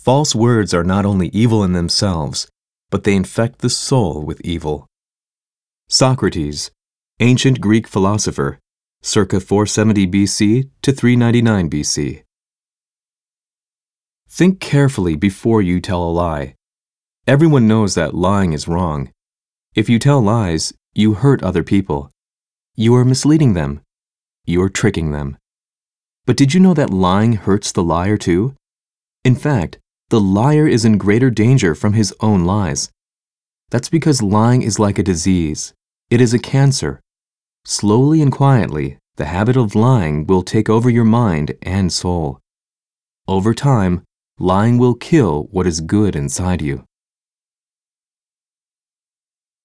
False words are not only evil in themselves, but they infect the soul with evil. Socrates, ancient Greek philosopher, circa 470 BC to 399 BC. Think carefully before you tell a lie. Everyone knows that lying is wrong. If you tell lies, you hurt other people. You are misleading them. You are tricking them. But did you know that lying hurts the liar too? In fact, the liar is in greater danger from his own lies. That's because lying is like a disease. It is a cancer. Slowly and quietly, the habit of lying will take over your mind and soul. Over time, lying will kill what is good inside you.